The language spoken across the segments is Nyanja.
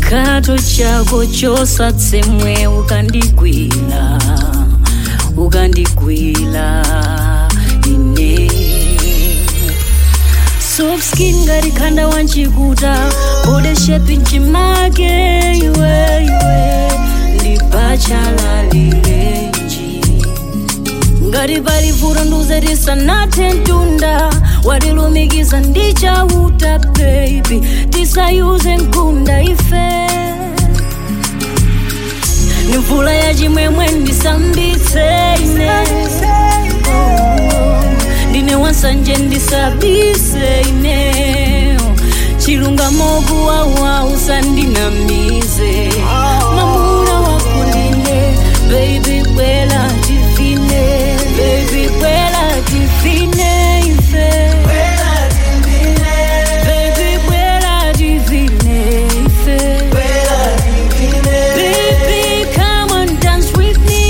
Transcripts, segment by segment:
chikato chako chosatsemwe ukandigwila ine soft skin ngati khanda wanchikuta body shape nchimake iwe ndipachala lilenji ngati palivura nduze tisanathe ntunda watilumikiza ndichauta baby tisayuze nkunda ife ni mvula ya chimwemwe ndisambitse ine ndine wansanje ndisabise ine chilungamo kuwawa usandinamize mamuna wako ndine baby kwela tivine baby kwela tivine ife baby kwela tivine ife baby come on dance with me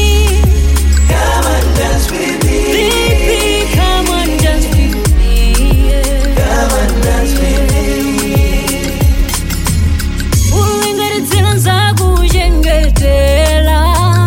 baby come on dance with me ulingaridzira nzakuchengetela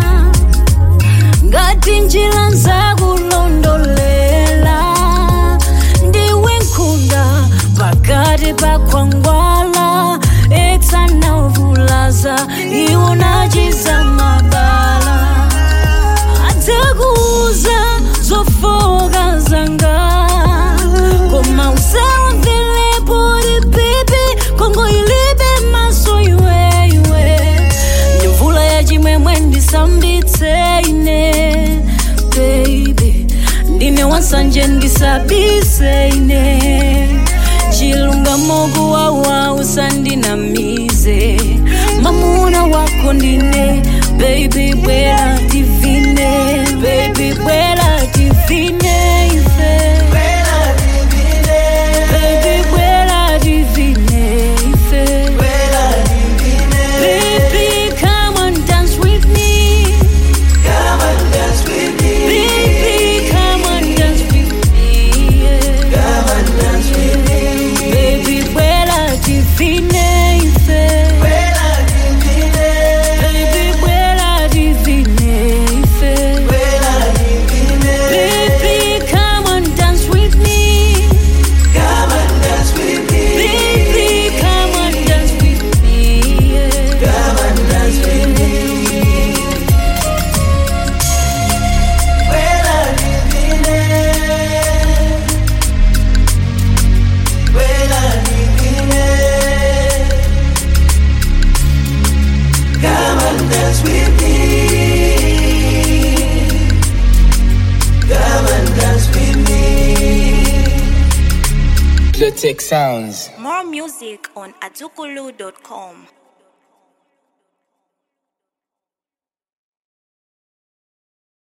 ngati njira nzakulondolela ndiwe nkhunda pakati pa khwangwala etsanavulaza iwo nachiza mabala adzakuuza zofoka zanga koma usawamvelepo li baby kongo ilibe maso iwe ni mvula ya chimwemwe ndisambitse ine baby ndine wansanje ndisabise ine chilungamo kuwawa usandinamize mamuna wako ndine baby bwela tivine baby bwela tivine ife baby bwela tivine ife baby come on dance with me baby come on dance with me baby bwela tivine ife baby bwela tivine ife baby come on dance with me baby come on dance with me Tech Sounds. More music on azukulu.com.